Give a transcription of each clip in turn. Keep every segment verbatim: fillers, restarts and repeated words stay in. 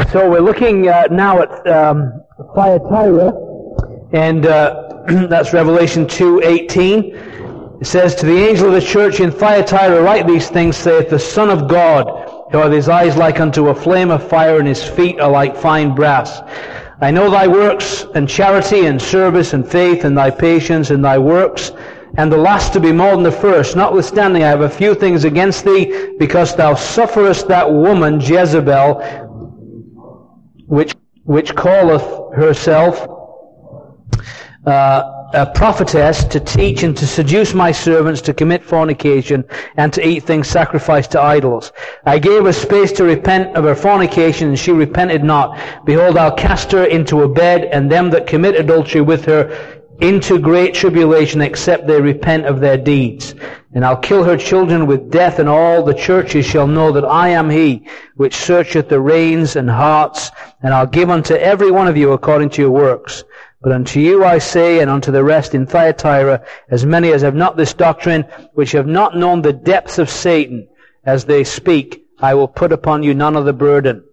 So we're looking uh, now at um, Thyatira, and uh, that's Revelation two eighteen. It says, "To the angel of the church in Thyatira write these things, saith the Son of God, who hath his eyes like unto a flame of fire, and his feet are like fine brass. I know thy works, and charity, and service, and faith, and thy patience, and thy works, and the last to be more than the first. Notwithstanding, I have a few things against thee, because thou sufferest that woman Jezebel, which which calleth herself uh, a prophetess, to teach and to seduce my servants to commit fornication and to eat things sacrificed to idols. I gave her space to repent of her fornication, and she repented not. Behold, I'll cast her into a bed, and them that commit adultery with her into great tribulation, except they repent of their deeds. And I'll kill her children with death, and all the churches shall know that I am he which searcheth the reins and hearts, and I'll give unto every one of you according to your works. But unto you I say, and unto the rest in Thyatira, as many as have not this doctrine, which have not known the depths of Satan, as they speak, I will put upon you none of the burden.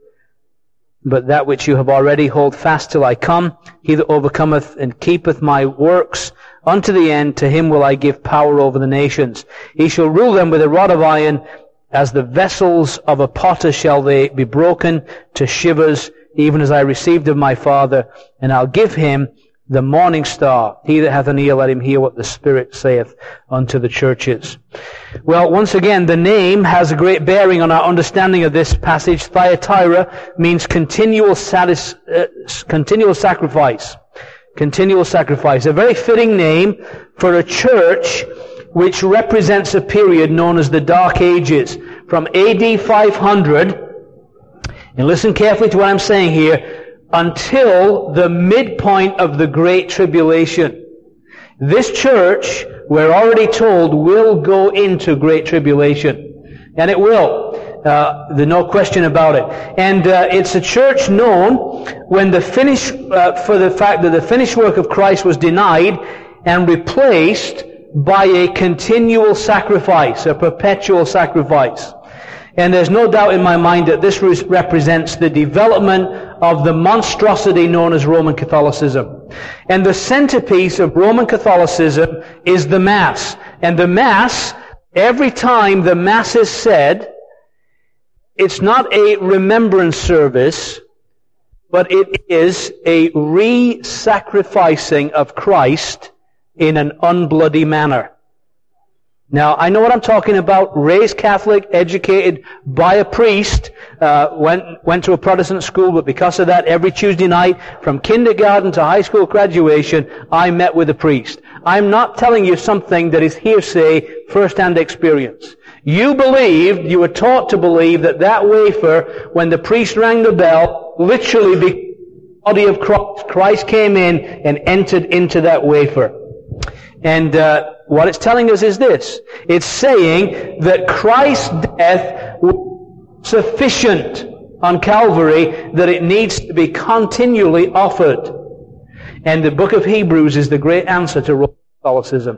But that which you have already, hold fast till I come. He that overcometh and keepeth my works unto the end, to him will I give power over the nations. He shall rule them with a rod of iron, as the vessels of a potter shall they be broken to shivers, even as I received of my Father. And I'll give him the morning star. He that hath an ear, let him hear what the Spirit saith unto the churches." Well, once again, the name has a great bearing on our understanding of this passage. Thyatira means continual, satis- uh, continual sacrifice. Continual sacrifice. A very fitting name for a church which represents a period known as the Dark Ages. From A D five hundred, and listen carefully to what I'm saying here, until the midpoint of the Great Tribulation. This church, we're already told, will go into Great Tribulation. And it will. Uh, there's no question about it. And uh, it's a church known when the finish, uh, for the fact that the finished work of Christ was denied and replaced by a continual sacrifice, a perpetual sacrifice. And there's no doubt in my mind that this represents the development of the monstrosity known as Roman Catholicism. And the centerpiece of Roman Catholicism is the Mass. And the Mass, every time the Mass is said, it's not a remembrance service, but it is a re-sacrificing of Christ in an unbloody manner. Now, I know what I'm talking about. Raised Catholic, educated by a priest, uh, went went to a Protestant school, but because of that, every Tuesday night, from kindergarten to high school graduation, I met with a priest. I'm not telling you something that is hearsay, first-hand experience. You believed, you were taught to believe that that wafer, when the priest rang the bell, literally became the body of Christ. Christ came in and entered into that wafer. And uh, what it's telling us is this. It's saying that Christ's death was sufficient on Calvary, that it needs to be continually offered. And the book of Hebrews is the great answer to Roman Catholicism.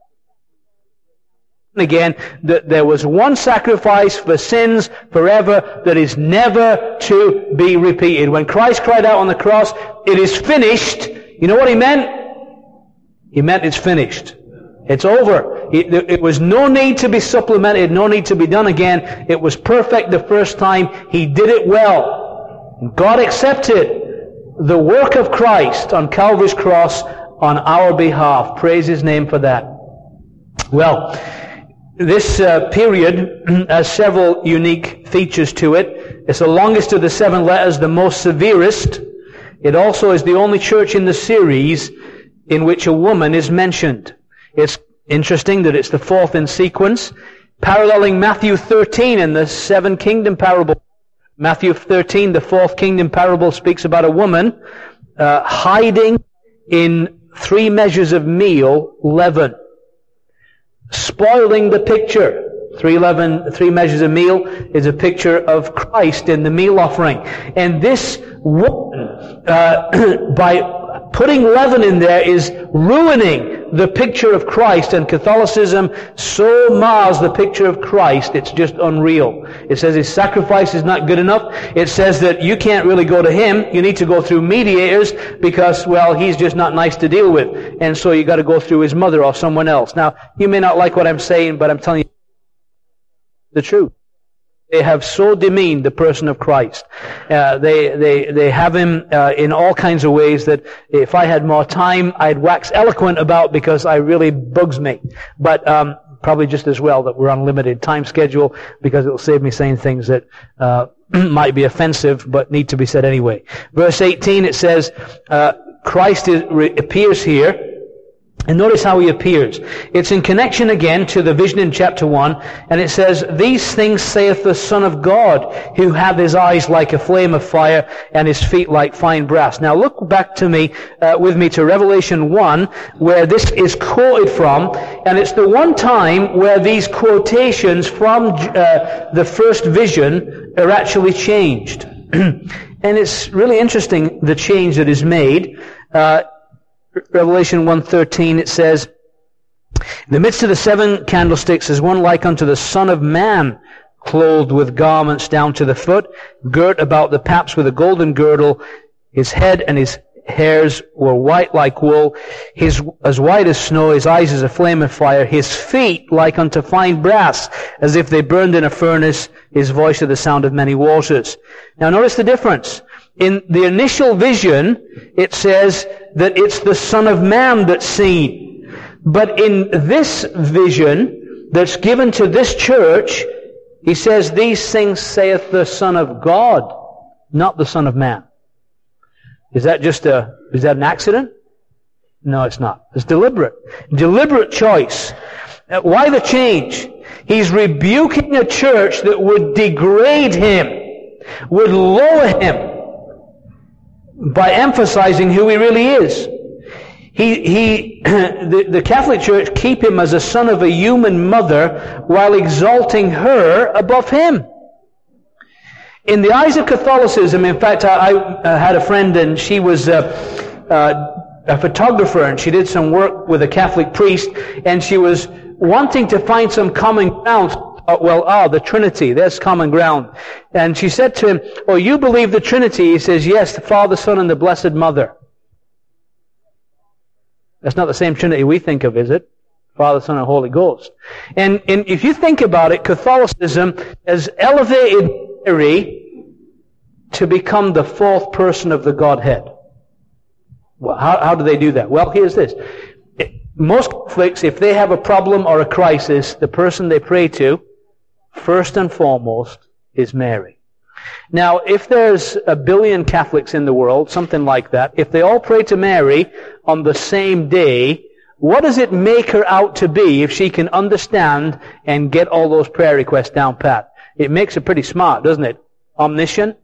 Again, that there was one sacrifice for sins forever that is never to be repeated. When Christ cried out on the cross, "It is finished," you know what he meant? He meant it's finished. It's over. It, it was no need to be supplemented, no need to be done again. It was perfect the first time. He did it well. God accepted the work of Christ on Calvary's cross on our behalf. Praise His name for that. Well, this uh, period has several unique features to it. It's the longest of the seven letters, the most severest. It also is the only church in the series in which a woman is mentioned. It's interesting that it's the fourth in sequence, paralleling Matthew thirteen in the seven kingdom parable. Matthew thirteen, the fourth kingdom parable, speaks about a woman uh, hiding in three measures of meal leaven, spoiling the picture. Three, leaven, three measures of meal is a picture of Christ in the meal offering. And this woman, uh, by putting leaven in there is ruining the picture of Christ, and Catholicism so mars the picture of Christ, it's just unreal. It says his sacrifice is not good enough. It says that you can't really go to him. You need to go through mediators because, well, he's just not nice to deal with. And so you got to go through his mother or someone else. Now, you may not like what I'm saying, but I'm telling you the truth. They have so demeaned the person of Christ. Uh, they, they, they have him uh, in all kinds of ways that if I had more time, I'd wax eloquent about because I really bugs me. But um, probably just as well that we're on limited time schedule because it'll save me saying things that uh, might be offensive but need to be said anyway. Verse eighteen, it says, uh, Christ is, re- appears here. And notice how he appears. It's in connection again to the vision in chapter one, and it says, "These things saith the Son of God, who hath his eyes like a flame of fire, and his feet like fine brass." Now look back to me, uh, with me to Revelation one, where this is quoted from, and it's the one time where these quotations from uh, the first vision are actually changed. And it's really interesting, the change that is made. Uh, Revelation one thirteen, it says, "In the midst of the seven candlesticks is one like unto the Son of Man, clothed with garments down to the foot, girt about the paps with a golden girdle. His head and his hairs were white like wool, his as white as snow, his eyes as a flame of fire, his feet like unto fine brass, as if they burned in a furnace, his voice of the sound of many waters." Now notice the difference. In the initial vision, it says that it's the Son of Man that's seen. But in this vision that's given to this church, he says, "These things saith the Son of God," not the Son of Man. Is that just a, is that an accident? No, it's not. It's deliberate. Deliberate choice. Why the change? He's rebuking a church that would degrade him, would lower him, by emphasizing who he really is. He, he, the, the Catholic Church keep him as a son of a human mother while exalting her above him. In the eyes of Catholicism, in fact, I, I had a friend and she was uh, uh, a photographer and she did some work with a Catholic priest and she was wanting to find some common ground. Uh, well, ah, the Trinity, there's common ground. And she said to him, "Oh, you believe the Trinity?" He says, "Yes, the Father, Son, and the Blessed Mother." That's not the same Trinity we think of, is it? Father, Son, and Holy Ghost. And, and if you think about it, Catholicism has elevated Mary to become the fourth person of the Godhead. Well, how, how do they do that? Well, here's this. Most Catholics, if they have a problem or a crisis, the person they pray to, first and foremost, is Mary. Now, if there's a billion Catholics in the world, something like that, if they all pray to Mary on the same day, what does it make her out to be if she can understand and get all those prayer requests down pat? It makes her pretty smart, doesn't it? Omniscient.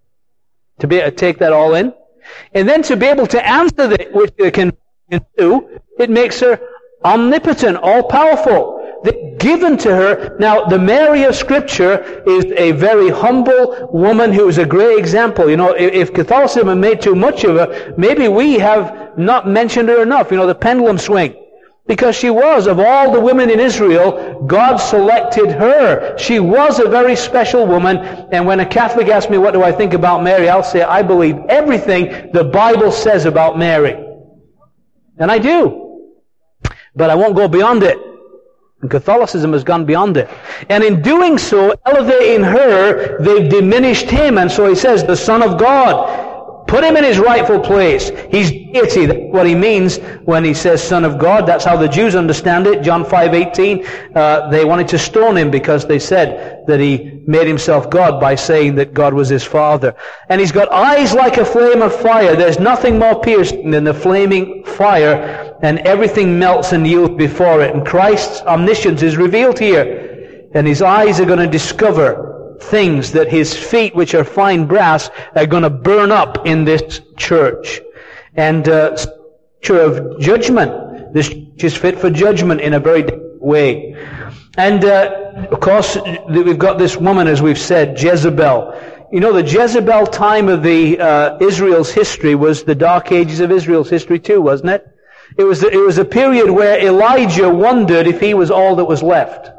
To be able to take that all in. And then to be able to answer that, which they can do, it makes her omnipotent, all-powerful. Given to her. Now, the Mary of Scripture is a very humble woman who is a great example. You know, if Catholicism made too much of her, maybe we have not mentioned her enough. You know, the pendulum swing. Because she was, of all the women in Israel, God selected her. She was a very special woman. And when a Catholic asks me, what do I think about Mary? I'll say, I believe everything the Bible says about Mary. And I do. But I won't go beyond it. And Catholicism has gone beyond it. And in doing so, elevating her, they've diminished him. And so he says, the Son of God. Put him in his rightful place. He's deity. That's what he means when he says Son of God. That's how the Jews understand it. John five eighteen. Uh, they wanted to stone him because they said that he made himself God by saying that God was his Father. And he's got eyes like a flame of fire. There's nothing more piercing than the flaming fire, and everything melts and yields before it. And Christ's omniscience is revealed here. And his eyes are going to discover things that his feet, which are fine brass, are going to burn up in this church. And uh, picture of judgment. This church is fit for judgment in a very different way. And uh, of course, we've got this woman, as we've said, Jezebel. You know, the Jezebel time of the uh, Israel's history was the dark ages of Israel's history too, wasn't it? It was, it was a period where Elijah wondered if he was all that was left.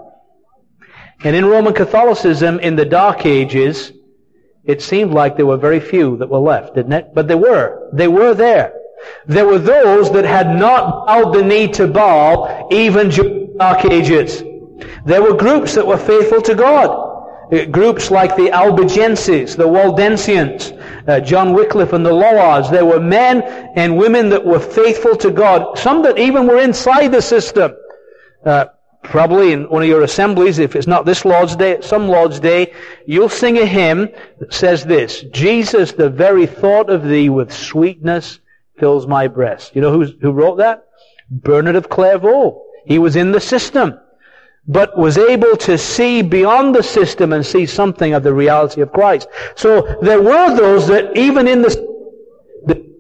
And in Roman Catholicism, in the dark ages, it seemed like there were very few that were left, didn't it? But there were. They were there. There were those that had not bowed the knee to Baal even during the dark ages. There were groups that were faithful to God. Groups like the Albigenses, the Waldensians, uh, John Wycliffe and the Lollards. There were men and women that were faithful to God. Some that even were inside the system. Uh, probably in one of your assemblies, if it's not this Lord's Day, some Lord's Day, you'll sing a hymn that says this: Jesus, the very thought of thee with sweetness fills my breast. You know who's, who wrote that? Bernard of Clairvaux. He was in the system, but was able to see beyond the system and see something of the reality of Christ. So there were those that even in the, the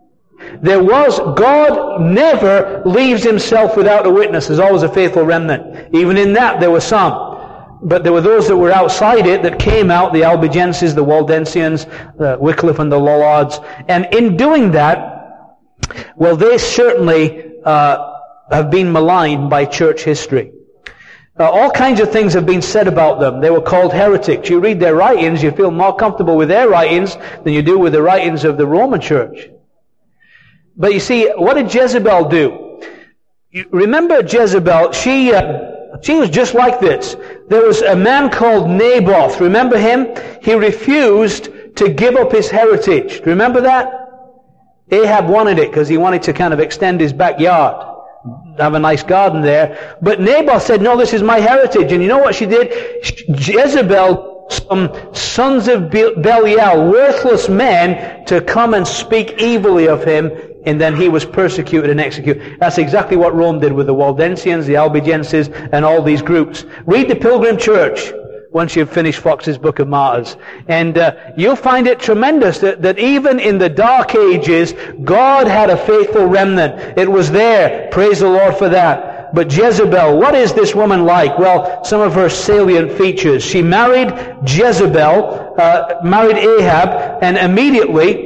there was, God never leaves himself without a witness. There's always a faithful remnant. Even in that there were some. But there were those that were outside it that came out, the Albigenses, the Waldensians, the Wycliffe and the Lollards. And in doing that, well, they certainly uh, have been maligned by church history. Uh, all kinds of things have been said about them. They were called heretics. You read their writings, you feel more comfortable with their writings than you do with the writings of the Roman church. But you see, what did Jezebel do? You remember Jezebel, she, uh, she was just like this. There was a man called Naboth. Remember him? He refused to give up his heritage. Do you remember that? Ahab wanted it because he wanted to kind of extend his backyard, have a nice garden there. But Naboth said, no, this is my heritage. And you know what she did? Jezebel, some sons of Belial, worthless men, to come and speak evilly of him, and then he was persecuted and executed. That's exactly what Rome did with the Waldensians, the Albigenses, and all these groups. Read the Pilgrim Church once you've finished Fox's Book of Martyrs. And uh, you'll find it tremendous that, that even in the dark ages, God had a faithful remnant. It was there. Praise the Lord for that. But Jezebel, what is this woman like? Well, some of her salient features. She married Jezebel, uh, married Ahab, and immediately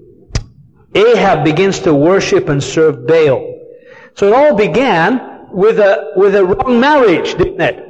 Ahab begins to worship and serve Baal. So it all began with a, with a wrong marriage, didn't it?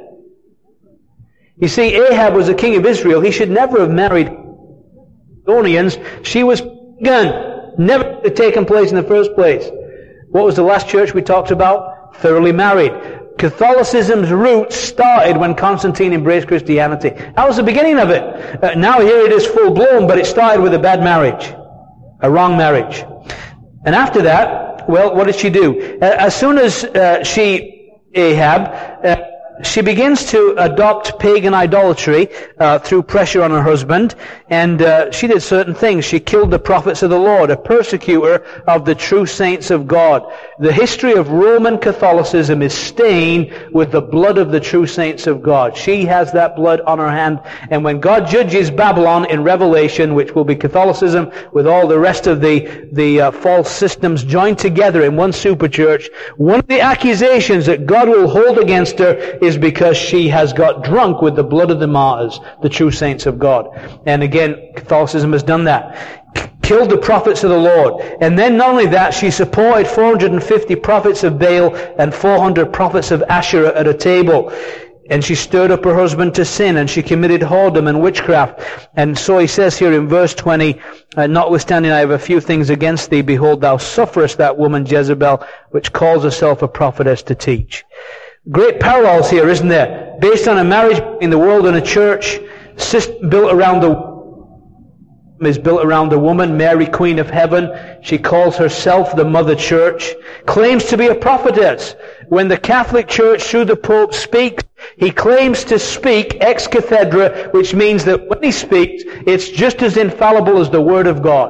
You see, Ahab was the king of Israel. He should never have married Sidonians. She was pagan. Never had taken place in the first place. What was the last church we talked about? Thoroughly married. Catholicism's roots started when Constantine embraced Christianity. That was the beginning of it. Uh, now here it is full blown, but it started with a bad marriage. A wrong marriage. And after that, well, what did she do? Uh, as soon as uh, she, Ahab, uh, she begins to adopt pagan idolatry uh, through pressure on her husband, and uh, she did certain things. She killed the prophets of the Lord, a persecutor of the true saints of God. The history of Roman Catholicism is stained with the blood of the true saints of God. She has that blood on her hand, and when God judges Babylon in Revelation, which will be Catholicism with all the rest of the, the uh, false systems joined together in one super church, one of the accusations that God will hold against her is because she has got drunk with the blood of the martyrs, the true saints of God. And again, Catholicism has done that. Killed the prophets of the Lord. And then not only that, she supported four hundred fifty prophets of Baal and four hundred prophets of Asherah at a table. And she stirred up her husband to sin, and she committed whoredom and witchcraft. And so he says here in verse twenty, uh, notwithstanding I have a few things against thee, behold, thou sufferest that woman Jezebel, which calls herself a prophetess, to teach. Great parallels here, isn't there? Based on a marriage in the world and a church, system built around the is built around a woman, Mary, Queen of Heaven. She calls herself the Mother Church, claims to be a prophetess. When the Catholic Church, through the Pope, speaks, he claims to speak ex cathedra, which means that when he speaks, it's just as infallible as the Word of God.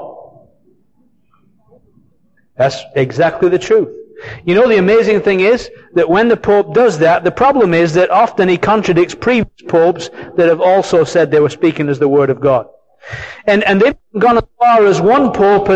That's exactly the truth. You know, the amazing thing is that when the Pope does that, the problem is that often he contradicts previous popes that have also said they were speaking as the Word of God. And, and they've gone as far as one Pope has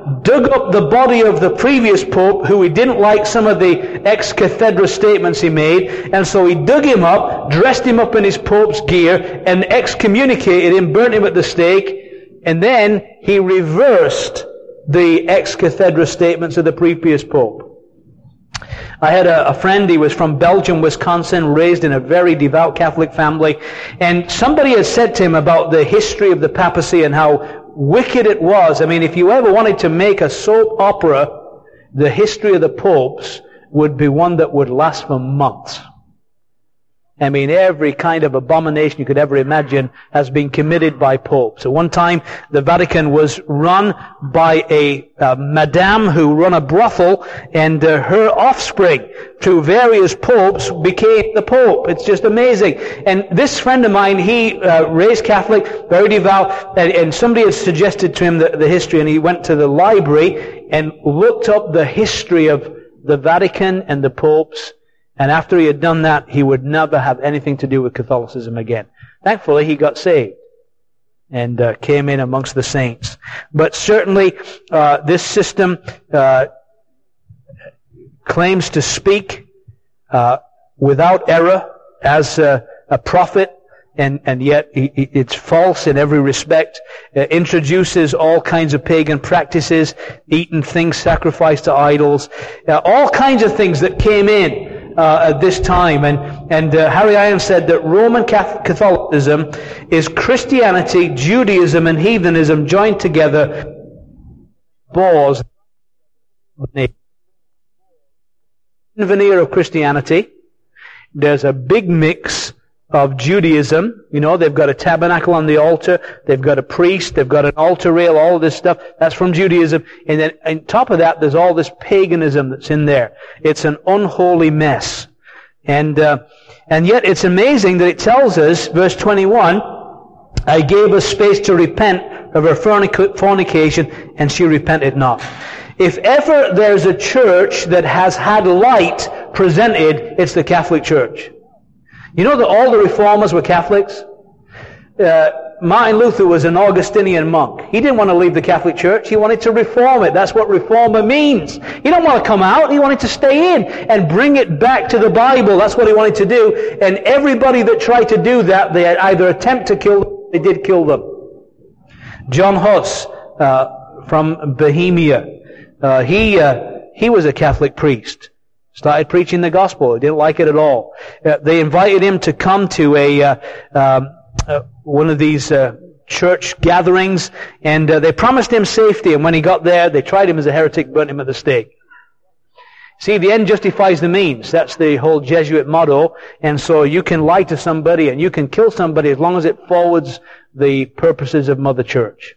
dug up the body of the previous pope, who he didn't like some of the ex cathedra statements he made, and so he dug him up, dressed him up in his pope's gear, and excommunicated him, burnt him at the stake, and then he reversed the ex cathedra statements of the previous pope. I had a, a friend, he was from Belgium, Wisconsin, raised in a very devout Catholic family, and somebody had said to him about the history of the papacy and how wicked it was. I mean, if you ever wanted to make a soap opera, the history of the popes would be one that would last for months. I mean, every kind of abomination you could ever imagine has been committed by popes. At one time, the Vatican was run by a uh, madame who run a brothel, and uh, her offspring, through various popes, became the pope. It's just amazing. And this friend of mine, he uh, raised Catholic, very devout, and, and somebody had suggested to him the, the history, and he went to the library and looked up the history of the Vatican and the popes. And after he had done that, he would never have anything to do with Catholicism again. Thankfully, he got saved and uh, came in amongst the saints. But certainly, uh, this system uh, claims to speak uh, without error as a, a prophet, and, and yet it's false in every respect. It introduces all kinds of pagan practices, eating things sacrificed to idols, uh, all kinds of things that came in Uh, at this time. And, and uh, Harry Iron said that Roman Catholicism is Christianity, Judaism, and heathenism joined together. Bores. Veneer of Christianity. There's a big mix of Judaism. You know, they've got a tabernacle on the altar, they've got a priest, they've got an altar rail, all of this stuff. That's from Judaism. And then on top of that, there's all this paganism that's in there. It's an unholy mess. And, uh, and yet it's amazing that it tells us, verse twenty-one, I gave her space to repent of her fornication, and she repented not. If ever there's a church that has had light presented, it's the Catholic Church. You know that all the reformers were Catholics? Uh, Martin Luther was an Augustinian monk. He didn't want to leave the Catholic Church. He wanted to reform it. That's what reformer means. He didn't want to come out. He wanted to stay in and bring it back to the Bible. That's what he wanted to do. And everybody that tried to do that, they either attempt to kill them, they did kill them. John Huss, uh, from Bohemia, uh, he, uh, he was a Catholic priest. Started preaching the gospel. He didn't like it at all. Uh, they invited him to come to a uh, um, uh, one of these uh, church gatherings, and uh, they promised him safety. And when he got there, they tried him as a heretic, burnt him at the stake. See, the end justifies the means. That's the whole Jesuit motto. And so you can lie to somebody and you can kill somebody as long as it forwards the purposes of Mother Church.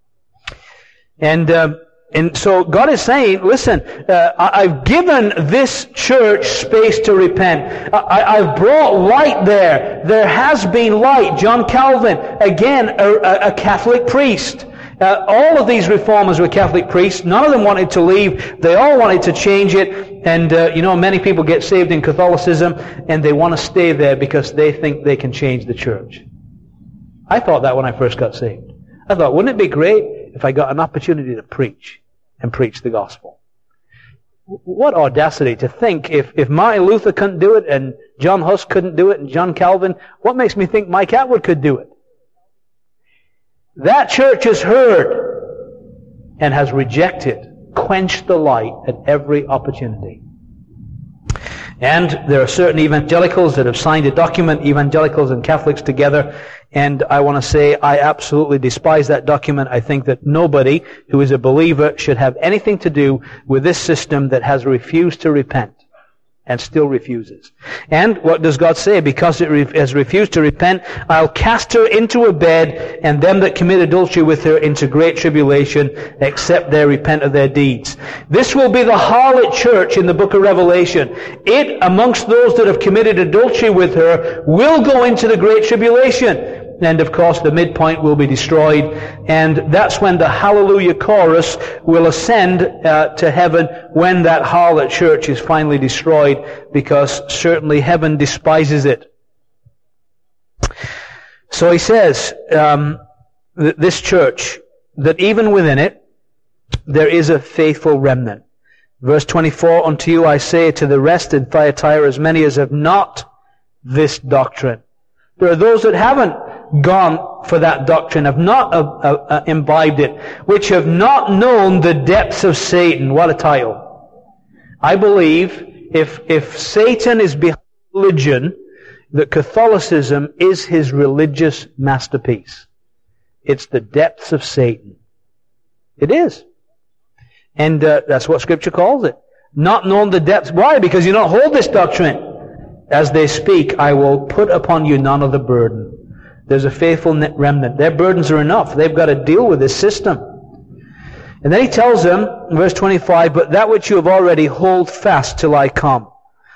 And uh, And so God is saying, listen, uh, I've given this church space to repent. I, I've brought light there. There has been light. John Calvin, again, a, a Catholic priest. Uh, all of these reformers were Catholic priests. None of them wanted to leave. They all wanted to change it. And, uh, you know, many people get saved in Catholicism and they want to stay there because they think they can change the church. I thought that when I first got saved. I thought, wouldn't it be great if I got an opportunity to preach and preach the gospel? What audacity to think if, if Martin Luther couldn't do it and John Huss couldn't do it and John Calvin, what makes me think Mike Atwood could do it? That church has heard and has rejected, quenched the light at every opportunity. And there are certain evangelicals that have signed a document, evangelicals and Catholics together, and I want to say I absolutely despise that document. I think that nobody who is a believer should have anything to do with this system that has refused to repent and still refuses. And what does God say? Because it re- has refused to repent, I'll cast her into a bed, and them that commit adultery with her into great tribulation, except they repent of their deeds. This will be the harlot church in the book of Revelation. It, amongst those that have committed adultery with her, will go into the great tribulation. And of course the midpoint will be destroyed, and that's when the hallelujah chorus will ascend uh, to heaven when that harlot church is finally destroyed, because certainly heaven despises it. So he says, um, that this church, that even within it, there is a faithful remnant. Verse twenty-four, unto you I say, to the rest in Thyatira, as many as have not this doctrine. There are those that haven't gone for that doctrine, have not uh, uh, imbibed it, which have not known the depths of Satan. What a title. I believe if, if Satan is behind religion, that Catholicism is his religious masterpiece. It's the depths of Satan. It is. And uh, that's what Scripture calls it. Not knowing the depths. Why? Because you don't hold this doctrine. As they speak, I will put upon you none of the burden. There's a faithful remnant. Their burdens are enough. They've got to deal with this system. And then he tells them, in verse twenty-five, but that which you have already, hold fast till I come.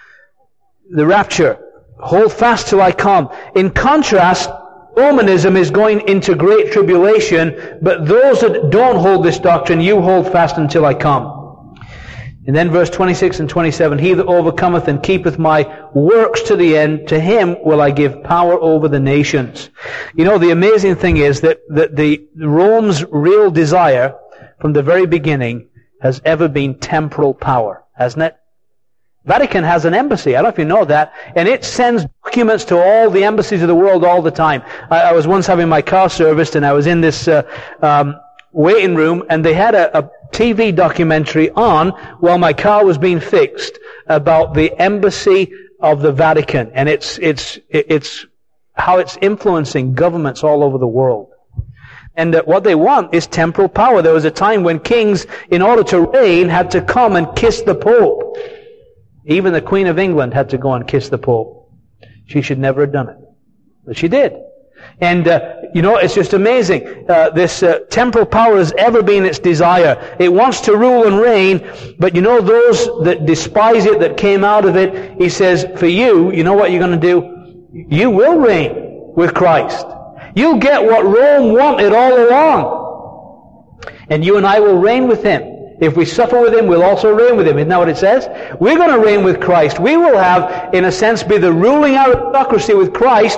The rapture. Hold fast till I come. In contrast, Romanism is going into great tribulation, but those that don't hold this doctrine, you hold fast until I come. And then verse twenty-six and twenty-seven, he that overcometh and keepeth my works to the end, to him will I give power over the nations. You know, the amazing thing is that, that the Rome's real desire from the very beginning has ever been temporal power, hasn't it? Vatican has an embassy. I don't know if you know that. And it sends documents to all the embassies of the world all the time. I, I was once having my car serviced, and I was in this uh, um, waiting room, and they had a, a T V documentary on while my car was being fixed about the embassy of the Vatican, and it's it's it's how it's influencing governments all over the world. And uh, what they want is temporal power. There was a time when kings, in order to reign, had to come and kiss the Pope. Even the Queen of England had to go and kiss the Pope. She should never have done it, but she did. And, uh, you know, it's just amazing. Uh, this uh, temporal power has ever been its desire. It wants to rule and reign, but you know those that despise it, that came out of it, he says, for you, you know what you're going to do? You will reign with Christ. You'll get what Rome wanted all along. And you and I will reign with Him. If we suffer with Him, we'll also reign with Him. Isn't that what it says? We're going to reign with Christ. We will have, in a sense, be the ruling aristocracy with Christ.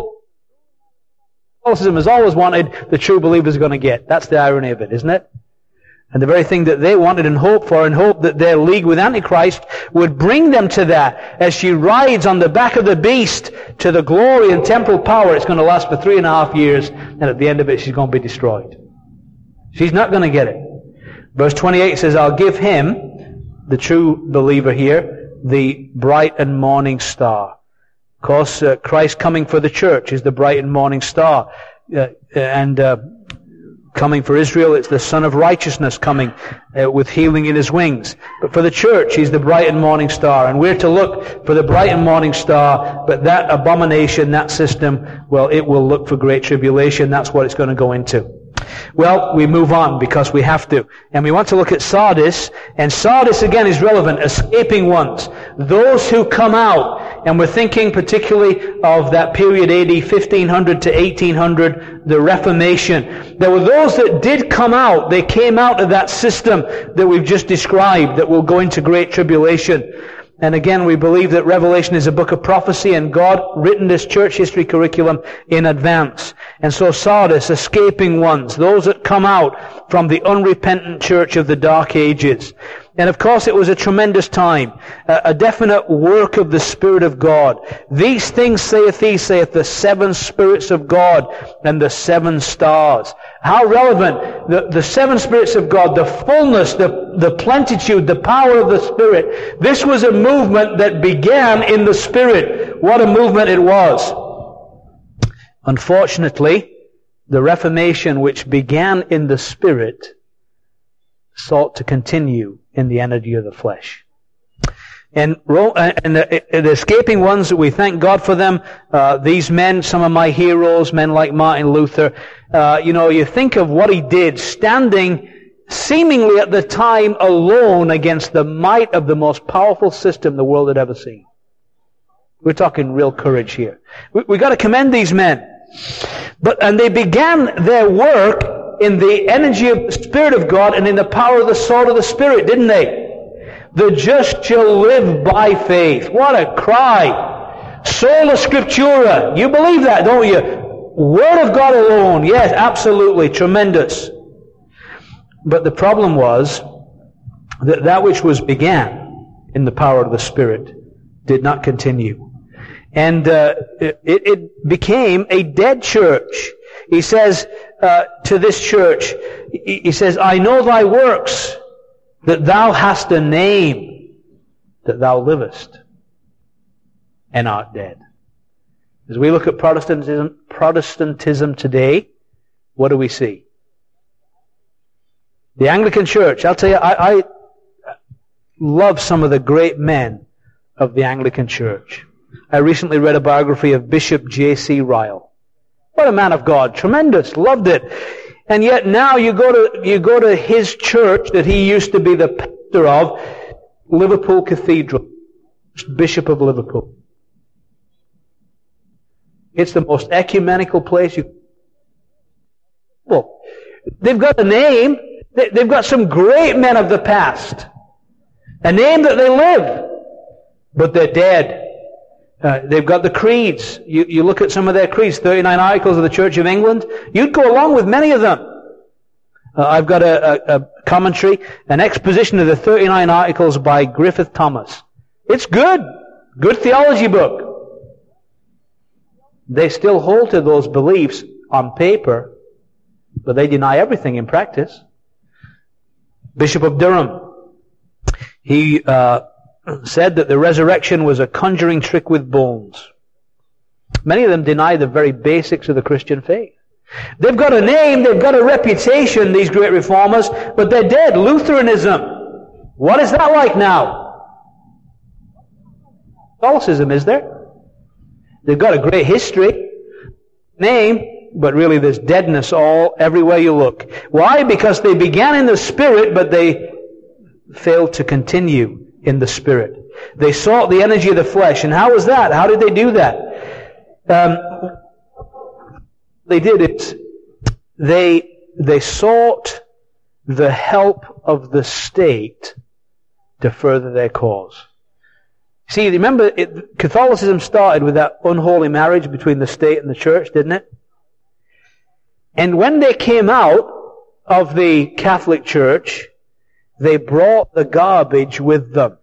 Catholicism has always wanted, the true believers are going to get. That's the irony of it, isn't it? And the very thing that they wanted and hoped for, and hoped that their league with Antichrist would bring them to that. As she rides on the back of the beast to the glory and temporal power, it's going to last for three and a half years, and at the end of it, she's going to be destroyed. She's not going to get it. Verse twenty-eight says, I'll give him, the true believer here, the bright and morning star. Of course, uh, Christ coming for the church is the bright and morning star. Uh, and uh, coming for Israel, it's the Son of Righteousness coming uh, with healing in His wings. But for the church, He's the bright and morning star. And we're to look for the bright and morning star, but that abomination, that system, well, it will look for great tribulation. That's what it's going to go into. Well, we move on because we have to. And we want to look at Sardis. And Sardis, again, is relevant. Escaping ones. Those who come out. And we're thinking particularly of that period A D fifteen hundred to eighteen hundred, the Reformation. There were those that did come out. They came out of that system that we've just described, that will go into great tribulation. And again, we believe that Revelation is a book of prophecy, and God written this church history curriculum in advance. And so Sardis, escaping ones, those that come out from the unrepentant church of the Dark Ages. And of course it was a tremendous time, a definite work of the Spirit of God. These things saith He, saith the seven spirits of God and the seven stars. How relevant, the, the seven spirits of God, the fullness, the, the plenitude, the power of the Spirit. This was a movement that began in the Spirit. What a movement it was. Unfortunately, the Reformation, which began in the Spirit, sought to continue in the energy of the flesh. And, and the, the escaping ones, we thank God for them. Uh, these men, some of my heroes, men like Martin Luther, uh, you know, you think of what he did, standing seemingly at the time alone against the might of the most powerful system the world had ever seen. We're talking real courage here. We, we got to commend these men. But, and they began their work in the energy of the Spirit of God and in the power of the sword of the Spirit, didn't they? The just shall live by faith. What a cry. Sola Scriptura. You believe that, don't you? Word of God alone. Yes, absolutely. Tremendous. But the problem was that that which was began in the power of the Spirit did not continue. And uh, it, it became a dead church. He says uh, to this church, he says, I know thy works, that thou hast a name, that thou livest, and art dead. As we look at Protestantism, Protestantism today, what do we see? The Anglican Church. I'll tell you, I, I love some of the great men of the Anglican Church. I recently read a biography of Bishop J C Ryle. What a man of God. Tremendous. Loved it. And yet now you go to, you go to his church that he used to be the pastor of, Liverpool Cathedral, Bishop of Liverpool. It's the most ecumenical place you... Well, they've got a name. They've got some great men of the past. A name that they live. But they're dead. Uh, they've got the creeds. You, you look at some of their creeds, thirty-nine Articles of the Church of England. You'd go along with many of them. Uh, I've got a, a, a commentary, an exposition of the thirty-nine Articles by Griffith Thomas. It's good. Good theology book. They still hold to those beliefs on paper, but they deny everything in practice. Bishop of Durham, he uh, said that the resurrection was a conjuring trick with bones. Many of them deny the very basics of the Christian faith. They've got a name, they've got a reputation, these great reformers, but they're dead. Lutheranism. What is that like now? Catholicism, is there? They've got a great history, name, but really there's deadness all everywhere you look. Why? Because they began in the Spirit, but they failed to continue in the Spirit. They sought the energy of the flesh. And how was that? How did they do that? Um, they did it. They, they sought the help of the state to further their cause. See, remember, it, Catholicism started with that unholy marriage between the state and the church, didn't it? And when they came out of the Catholic Church, they brought the garbage with them.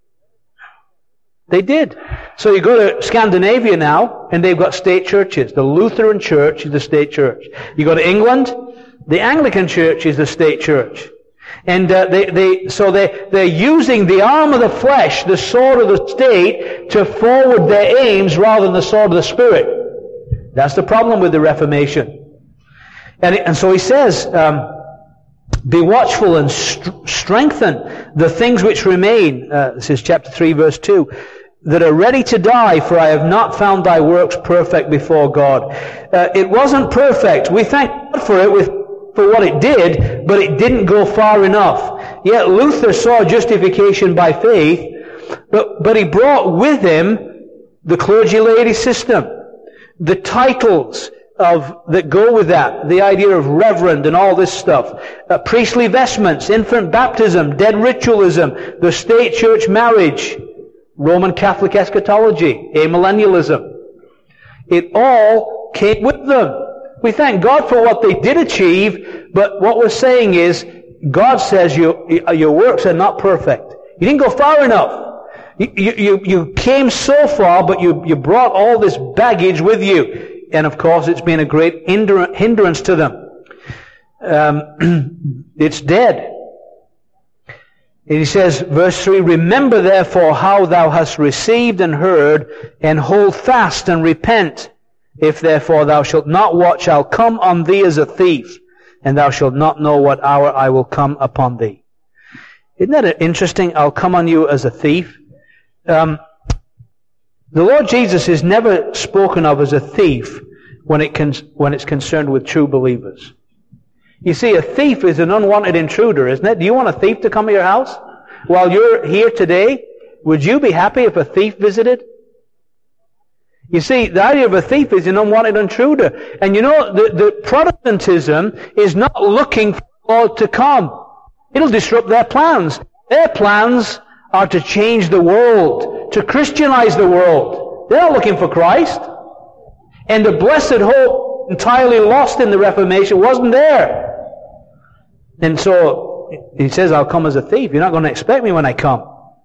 They did. So you go to Scandinavia now, and they've got state churches. The Lutheran Church is the state church. You go to England, the Anglican Church is the state church. And uh, they, they, so they, they're using the arm of the flesh, the sword of the state, to forward their aims rather than the sword of the Spirit. That's the problem with the Reformation. And, and so he says, um, be watchful and st- strengthen the things which remain. Uh, this is chapter three, verse two. That are ready to die, for I have not found thy works perfect before God. Uh, it wasn't perfect. We thank God for it with, for what it did, but it didn't go far enough. Yet Luther saw justification by faith, but, but he brought with him the clergy laity system, the titles of, that go with that, the idea of reverend and all this stuff, uh, priestly vestments, infant baptism, dead ritualism, the state church marriage, Roman Catholic eschatology, amillennialism. It all came with them. We thank God for what they did achieve, but what we're saying is, God says your, your works are not perfect. You didn't go far enough. You, you, you came so far, but you, you brought all this baggage with you. And of course, it's been a great hindrance to them. Um, it's dead. And he says, verse three, remember therefore how thou hast received and heard, and hold fast and repent. If therefore thou shalt not watch, I'll come on thee as a thief, and thou shalt not know what hour I will come upon thee. Isn't that interesting? I'll come on you as a thief. Um, the Lord Jesus is never spoken of as a thief when it con- when it's concerned with true believers. You see, a thief is an unwanted intruder, isn't it? Do you want a thief to come to your house? While you're here today, would you be happy if a thief visited? You see, the idea of a thief is an unwanted intruder. And you know, the, the Protestantism is not looking for the Lord to come. It'll disrupt their plans. Their plans are to change the world, to Christianize the world. They're not looking for Christ. And the blessed hope entirely lost in the Reformation wasn't there. And so he says, I'll come as a thief. You're not going to expect me when I come.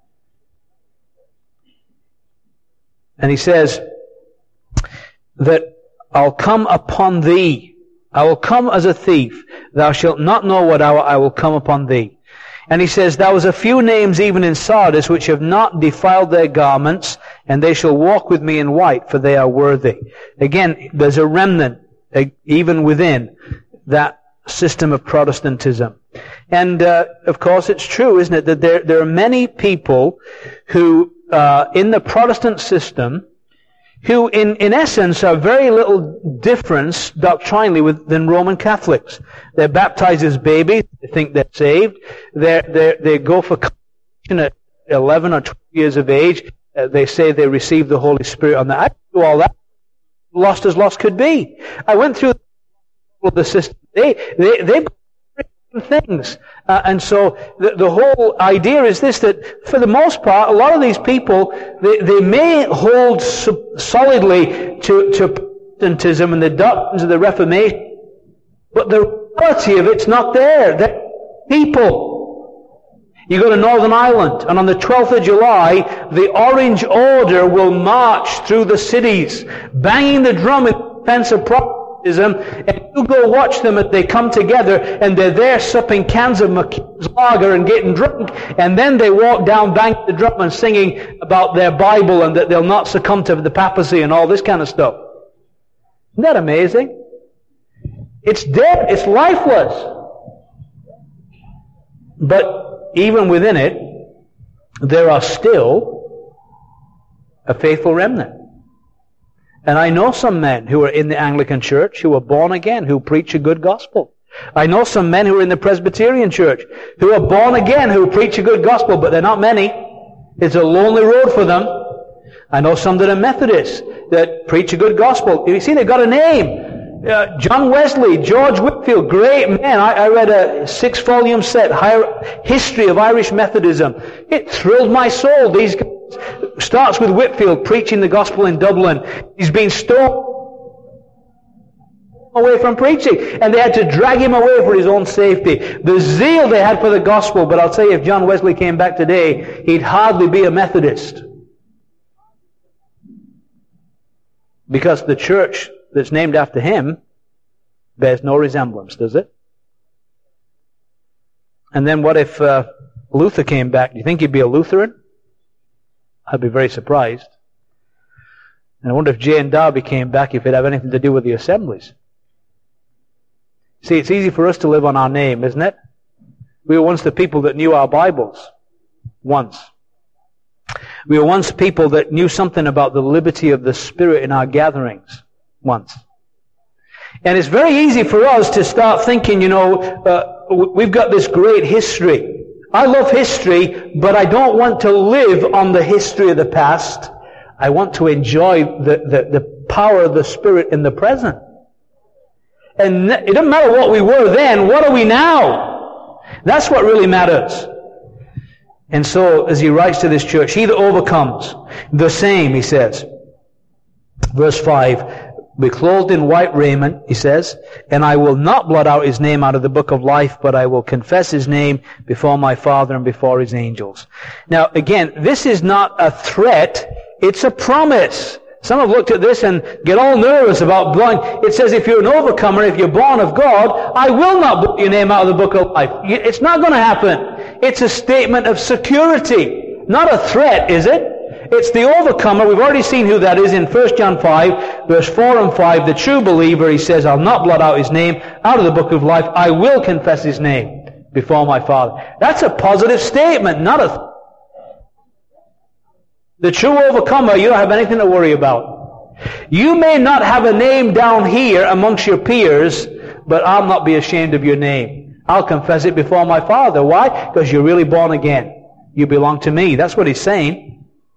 And he says that I'll come upon thee. I will come as a thief. Thou shalt not know what hour I will come upon thee. And he says, there was a few names even in Sardis which have not defiled their garments, and they shall walk with me in white, for they are worthy. Again, there's a remnant, even within that system of Protestantism. And, uh, of course, it's true, isn't it, that there, there are many people who, uh, in the Protestant system, who in, in essence are very little difference doctrinally with, than Roman Catholics. They're baptized as babies. They think they're saved. They're, they're, they go for confirmation at eleven or twelve years of age. Uh, they say they receive the Holy Spirit on that. I do all that. Lost as lost could be. I went through the system. They, they, they've got things. Uh, and so the, the whole idea is this, that for the most part, a lot of these people, they, they may hold so, solidly to, to Protestantism and the doctrines of the Reformation, but the reality of it's not there. They're people. You go to Northern Ireland, and on the twelfth of July, the Orange Order will march through the cities, banging the drum in defense of Protestantism. And you go watch them as they come together, and they're there supping cans of McKean's lager and getting drunk, and then they walk down banging the drum and singing about their Bible and that they'll not succumb to the papacy and all this kind of stuff. Isn't that amazing? It's dead. It's lifeless. But even within it, there are still a faithful remnant. And I know some men who are in the Anglican Church who are born again, who preach a good gospel. I know some men who are in the Presbyterian Church who are born again, who preach a good gospel, but they're not many. It's a lonely road for them. I know some that are Methodists that preach a good gospel. You see, they've got a name. Uh, John Wesley, George Whitefield, great man. I, I read a six-volume set, History of Irish Methodism. It thrilled my soul. These guys, starts with Whitefield preaching the gospel in Dublin. He's been stoned away from preaching, and they had to drag him away for his own safety. The zeal they had for the gospel, but I'll tell you, if John Wesley came back today, he'd hardly be a Methodist. Because the church that's named after him bears no resemblance, does it? And then what if uh, Luther came back? Do you think he'd be a Lutheran? I'd be very surprised. And I wonder if Jay and Darby came back, if it had anything to do with the assemblies. See, it's easy for us to live on our name, isn't it? We were once the people that knew our Bibles. Once. We were once people that knew something about the liberty of the Spirit in our gatherings. Once. And it's very easy for us to start thinking, you know, uh, we've got this great history. I love history, but I don't want to live on the history of the past. I want to enjoy the, the, the power of the Spirit in the present. And it doesn't matter what we were then, what are we now? That's what really matters. And so, as he writes to this church, he that overcomes, the same, he says. Verse five, be clothed in white raiment, he says, and I will not blot out his name out of the book of life, but I will confess his name before my Father and before his angels. Now, again, this is not a threat, it's a promise. Some have looked at this and get all nervous about blowing. It says if you're an overcomer, if you're born of God, I will not blot your name out of the book of life. It's not going to happen. It's a statement of security, not a threat, is it? It's the overcomer. We've already seen who that is in First John five, verse four and five. The true believer, he says, I'll not blot out his name out of the book of life. I will confess his name before my Father. That's a positive statement, not a th- The true overcomer, you don't have anything to worry about. You may not have a name down here amongst your peers, but I'll not be ashamed of your name. I'll confess it before my Father. Why? Because you're really born again. You belong to me. That's what he's saying.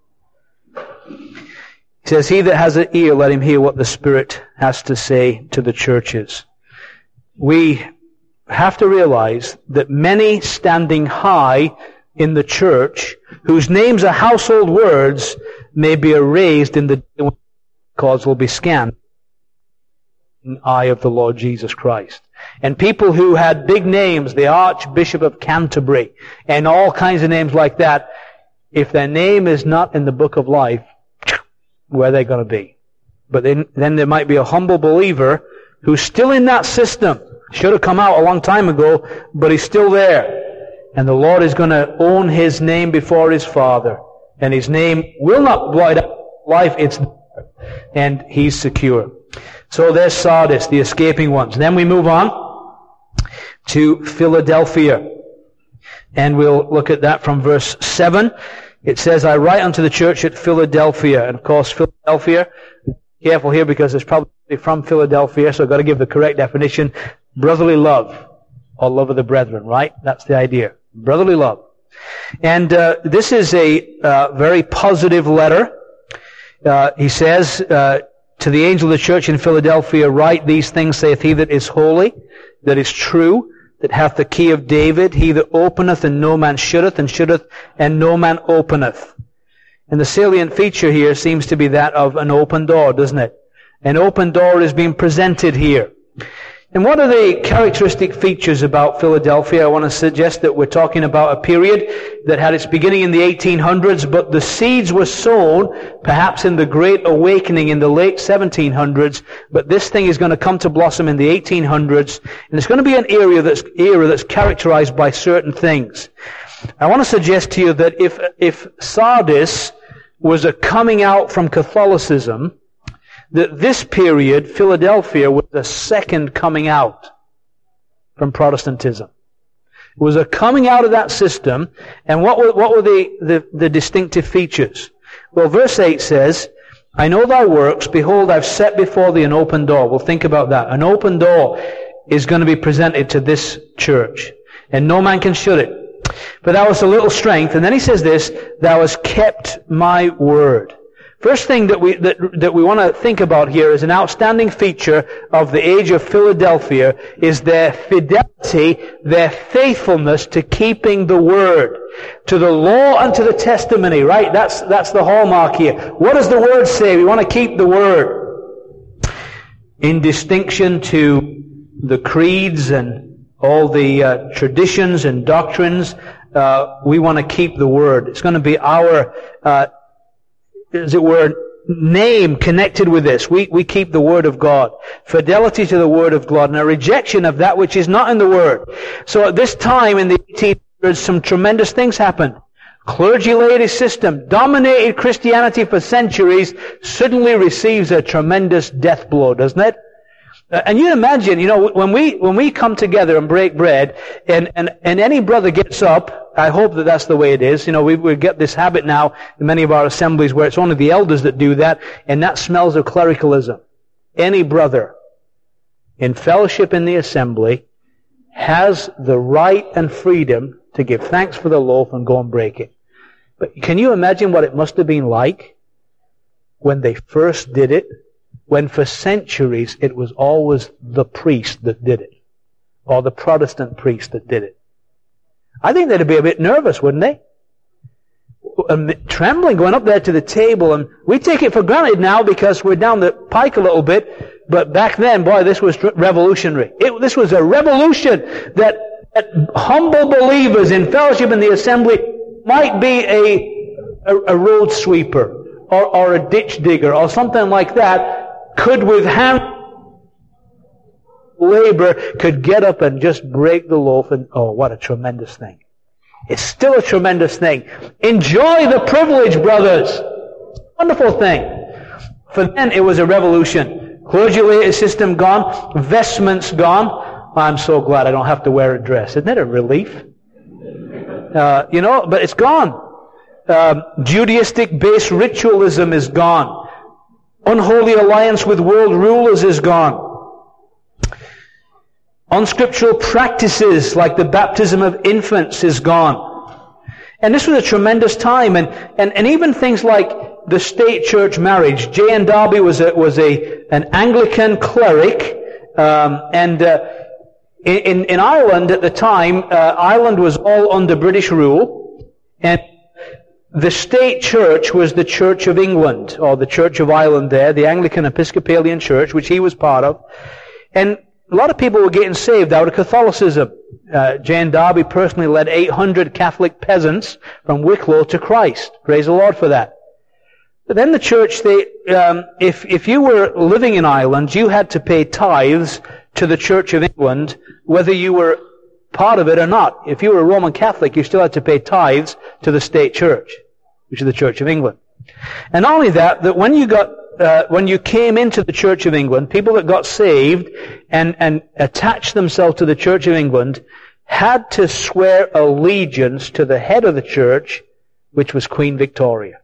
He says, he that has an ear, let him hear what the Spirit has to say to the churches. We have to realize that many standing high in the church, whose names are household words, may be erased in the day when the records will be scanned in the eye of the Lord Jesus Christ. And people who had big names, the Archbishop of Canterbury, and all kinds of names like that, if their name is not in the book of life, where are they going to be? But then, then there might be a humble believer who's still in that system. Should have come out a long time ago, but he's still there. And the Lord is going to own his name before his Father. And his name will not blot out life, it's there. And he's secure. So there's Sardis, the escaping ones. Then we move on to Philadelphia. And we'll look at that from verse seven. It says, I write unto the church at Philadelphia. And of course, Philadelphia, careful here because it's probably from Philadelphia, so I've got to give the correct definition. Brotherly love, or love of the brethren, right? That's the idea. Brotherly love. And uh, this is a uh, very positive letter. Uh, he says, uh, to the angel of the church in Philadelphia, write these things, saith he that is holy, that is true, that hath the key of David, he that openeth and no man shutteth, and shutteth and no man openeth. And the salient feature here seems to be that of an open door, doesn't it? An open door is being presented here. And what are the characteristic features about Philadelphia? I want to suggest that we're talking about a period that had its beginning in the eighteen hundreds, but the seeds were sown perhaps in the Great Awakening in the late seventeen hundreds, but this thing is going to come to blossom in the eighteen hundreds, and it's going to be an area that's, era that's characterized by certain things. I want to suggest to you that if, if Sardis was a coming out from Catholicism, that this period, Philadelphia, was a second coming out from Protestantism. It was a coming out of that system, and what were, what were the, the, the distinctive features? Well, verse eight says, I know thy works, behold, I've set before thee an open door. We'll think about that. An open door is going to be presented to this church, and no man can shut it. But thou hast a little strength, and then he says this, thou hast kept my word. First thing that we that, that we want to think about here is an outstanding feature of the age of Philadelphia is their fidelity, their faithfulness to keeping the word, to the law and to the testimony, right? That's that's the hallmark here. What does the word say? We want to keep the word. In distinction to the creeds and all the uh, traditions and doctrines, uh, we want to keep the word. It's going to be our uh as it were, name connected with this. We, we keep the Word of God. Fidelity to the Word of God and a rejection of that which is not in the Word. So at this time in the eighteen hundreds, some tremendous things happened. Clergy-laity system dominated Christianity for centuries, suddenly receives a tremendous death blow, doesn't it? And you imagine, you know, when we, when we come together and break bread, and, and, and any brother gets up, I hope that that's the way it is. You know, we, we get this habit now in many of our assemblies where it's only the elders that do that, and that smells of clericalism. Any brother in fellowship in the assembly has the right and freedom to give thanks for the loaf and go and break it. But can you imagine what it must have been like when they first did it? When for centuries it was always the priest that did it, or the Protestant priest that did it. I think they'd be a bit nervous, wouldn't they? And trembling, going up there to the table, and we take it for granted now because we're down the pike a little bit, but back then, boy, this was revolutionary. It, this was a revolution that, that humble believers in fellowship in the assembly might be a, a, a road sweeper, or, or a ditch digger, or something like that, could with hand labor, could get up and just break the loaf, and oh, what a tremendous thing. It's still a tremendous thing. Enjoy the privilege, brothers. Wonderful thing. For then it was a revolution. Clergy system gone, vestments gone. I'm so glad I don't have to wear a dress. Isn't it a relief? Uh, you know, but it's gone. Um, Judaistic-based ritualism is gone. Unholy alliance with world rulers is gone. Unscriptural practices like the baptism of infants is gone. And this was a tremendous time. And, and, and even things like the state church marriage. J N Darby was a, was a, an Anglican cleric. Um, and, uh, in, in Ireland at the time, uh, Ireland was all under British rule. And the state church was the Church of England, or the Church of Ireland there, the Anglican Episcopalian Church, which he was part of. And a lot of people were getting saved out of Catholicism. Uh, Jane Darby personally led eight hundred Catholic peasants from Wicklow to Christ. Praise the Lord for that. But then the church, they, um, if, if you were living in Ireland, you had to pay tithes to the Church of England, whether you were part of it or not. If you were a Roman Catholic, you still had to pay tithes to the state church, which is the Church of England. And not only that, that when you got, uh, when you came into the Church of England, people that got saved and, and attached themselves to the Church of England had to swear allegiance to the head of the church, which was Queen Victoria.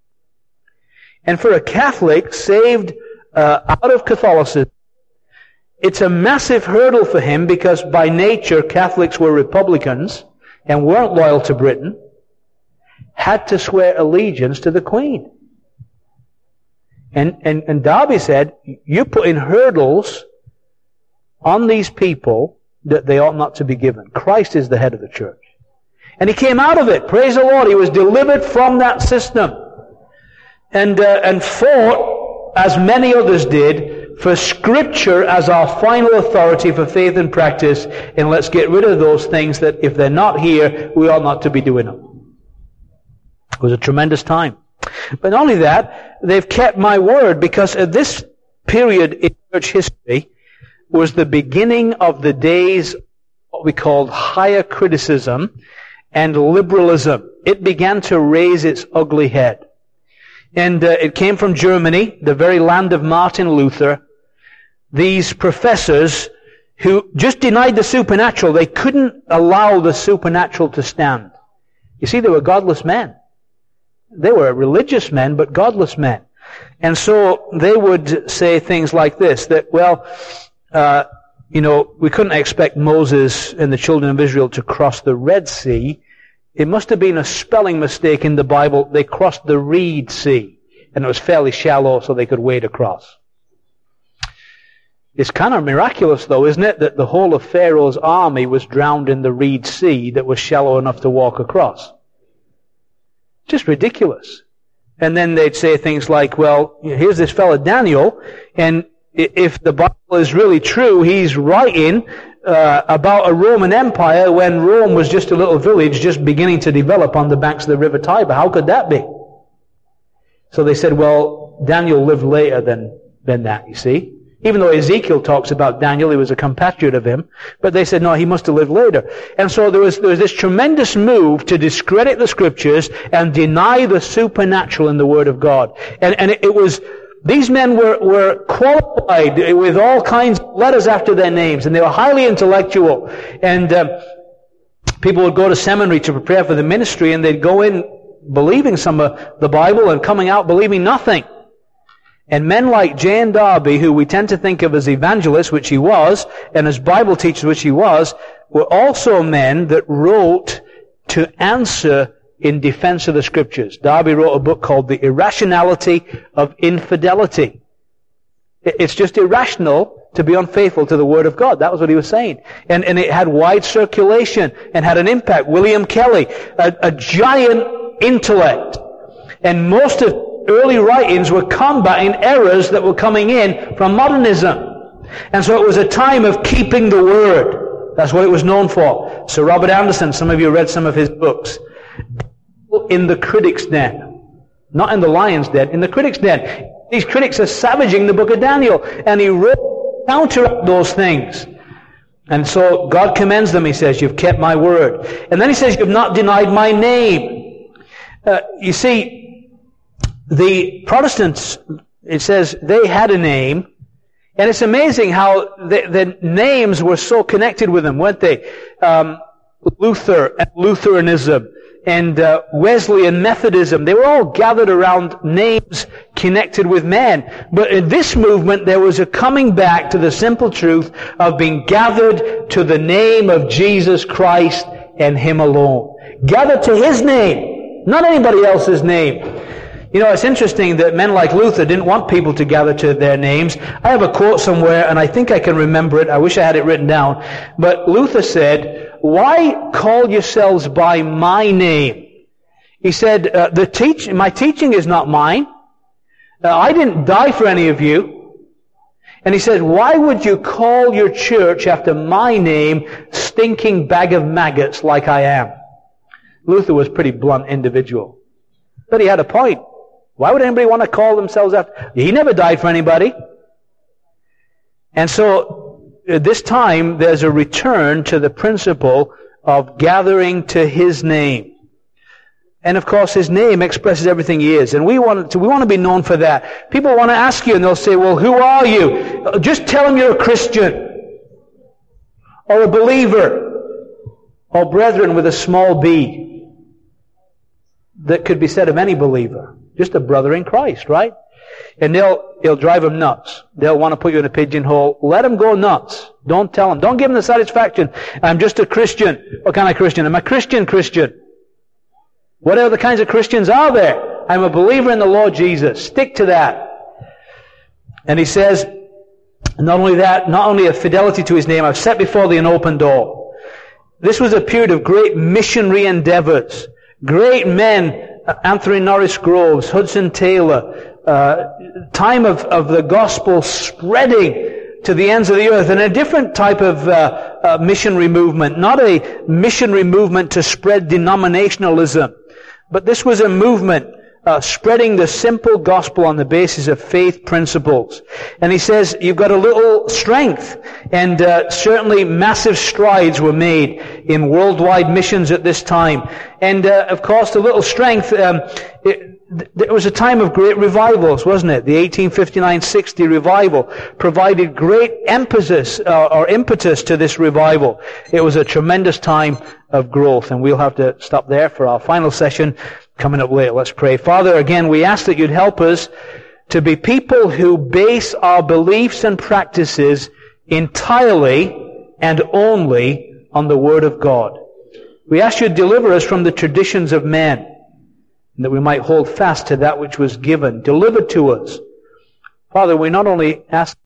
And for a Catholic saved uh, out of Catholicism, it's a massive hurdle for him because by nature Catholics were Republicans and weren't loyal to Britain, had to swear allegiance to the Queen. And, and, and Darby said, you put in hurdles on these people that they ought not to be given. Christ is the head of the church. And he came out of it. Praise the Lord. He was delivered from that system. And, uh, and fought, as many others did, for Scripture as our final authority for faith and practice. And let's get rid of those things that if they're not here, we ought not to be doing them. It was a tremendous time. But not only that, they've kept my word, because at this period in church history was the beginning of the days of what we called higher criticism and liberalism. It began to raise its ugly head. And uh, it came from Germany, the very land of Martin Luther. These professors who just denied the supernatural, they couldn't allow the supernatural to stand. You see, they were godless men. They were religious men, but godless men. And so they would say things like this, that, well, uh, you know, we couldn't expect Moses and the children of Israel to cross the Red Sea. It must have been a spelling mistake in the Bible. They crossed the Reed Sea, and it was fairly shallow so they could wade across. It's kind of miraculous, though, isn't it, that the whole of Pharaoh's army was drowned in the Reed Sea that was shallow enough to walk across. Just ridiculous. And then they'd say things like, well, here's this fellow Daniel, and if the Bible is really true, he's writing uh, about a Roman Empire when Rome was just a little village just beginning to develop on the banks of the river Tiber. How could that be? So they said, well, Daniel lived later than, than that, you see. Even though Ezekiel talks about Daniel, he was a compatriot of him. But they said, no, he must have lived later. And so there was, there was this tremendous move to discredit the Scriptures and deny the supernatural in the Word of God. And, and it, it was, these men were, were qualified with all kinds of letters after their names, and they were highly intellectual. And uh, people would go to seminary to prepare for the ministry, and they'd go in believing some of the Bible and coming out believing nothing. And men like Jane Darby, who we tend to think of as evangelists, which he was, and as Bible teachers, which he was, were also men that wrote to answer in defense of the Scriptures. Darby wrote a book called The Irrationality of Infidelity. It's just irrational to be unfaithful to the Word of God. That was what he was saying. And, and it had wide circulation and had an impact. William Kelly, a, a giant intellect. And most of early writings were combating errors that were coming in from modernism. And so it was a time of keeping the Word. That's what it was known for. Sir Robert Anderson, some of you read some of his books. In the critic's den. Not in the lion's den, in the critic's den. These critics are savaging the book of Daniel. And he wrote to counteract those things. And so God commends them, he says, you've kept my word. And then he says, you've not denied my name. Uh, you see, the Protestants, it says, they had a name. And it's amazing how the, the names were so connected with them, weren't they? Um, Luther and Lutheranism and uh, Wesleyan Methodism, they were all gathered around names connected with men. But in this movement, there was a coming back to the simple truth of being gathered to the name of Jesus Christ and Him alone. Gathered to His name, not anybody else's name. You know, it's interesting that men like Luther didn't want people to gather to their names. I have a quote somewhere, and I think I can remember it. I wish I had it written down. But Luther said, why call yourselves by my name? He said, uh, the teach- my teaching is not mine. Uh, I didn't die for any of you. And he said, why would you call your church after my name, stinking bag of maggots like I am? Luther was a pretty blunt individual. But he had a point. Why would anybody want to call themselves after? He never died for anybody. And so, at this time, there's a return to the principle of gathering to His name. And of course, His name expresses everything He is. And we want to, we want to be known for that. People want to ask you and they'll say, well, who are you? Just tell them you're a Christian. Or a believer. Or brethren with a small b. That could be said of any believer. Just a brother in Christ, right? And they'll, they'll drive them nuts. They'll want to put you in a pigeonhole. Let them go nuts. Don't tell them. Don't give them the satisfaction. I'm just a Christian. What kind of Christian? I'm a Christian Christian. What other kinds of Christians are there? I'm a believer in the Lord Jesus. Stick to that. And he says, not only that, not only a fidelity to His name, I've set before thee an open door. This was a period of great missionary endeavors. Great men, Anthony Norris Groves, Hudson Taylor, uh, time of, of the gospel spreading to the ends of the earth, and a different type of uh, uh, missionary movement, not a missionary movement to spread denominationalism, but this was a movement uh, spreading the simple gospel on the basis of faith principles. And he says, you've got a little strength, and uh, certainly massive strides were made in worldwide missions at this time. And uh, of course, the little strength, um, it, it was a time of great revivals, wasn't it? The eighteen fifty-nine sixty revival provided great emphasis uh, or impetus to this revival. It was a tremendous time of growth, and we'll have to stop there for our final session coming up later. Let's pray. Father, again, we ask that you'd help us to be people who base our beliefs and practices entirely and only on the Word of God. We ask you to deliver us from the traditions of men, and that we might hold fast to that which was given, delivered to us. Father, we not only ask